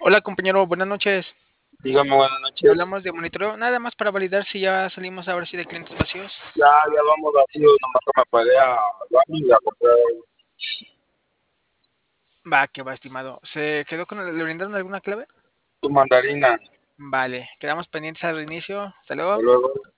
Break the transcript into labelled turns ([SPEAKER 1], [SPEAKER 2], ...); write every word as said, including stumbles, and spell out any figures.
[SPEAKER 1] Hola compañero, buenas noches.
[SPEAKER 2] Dígame, buenas noches.
[SPEAKER 1] Hablamos de monitoreo, nada más para validar si ya salimos ahora sí de clientes vacíos.
[SPEAKER 2] Ya, ya vamos vacío, nomás que me paré a- al baño y a comprar
[SPEAKER 1] Va, que va, estimado. ¿Se quedó con el- le brindaron alguna clave?
[SPEAKER 2] tu mandarina.
[SPEAKER 1] Vale, quedamos pendientes al reinicio. Hasta
[SPEAKER 2] Hasta
[SPEAKER 1] luego.
[SPEAKER 2] luego.